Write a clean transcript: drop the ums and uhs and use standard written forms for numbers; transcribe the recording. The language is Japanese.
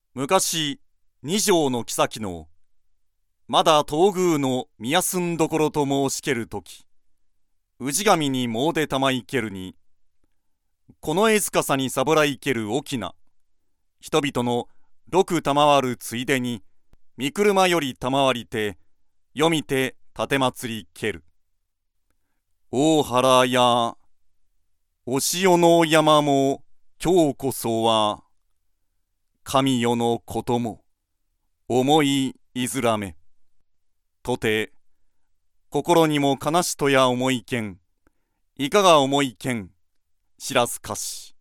昔、二条の妃の、まだ東宮の宮住どころと申しけるとき、氏神に詣でたまいけるに、この絵塚さにさぶらいける翁な、人々の六賜るついでに、三車より賜りて、読みて奉りける。大原や、お潮の山も、今日こそは、神代のことも、思いいずらめ。とて、心にも悲しとや思いけん、いかが思いけん、知らずかし。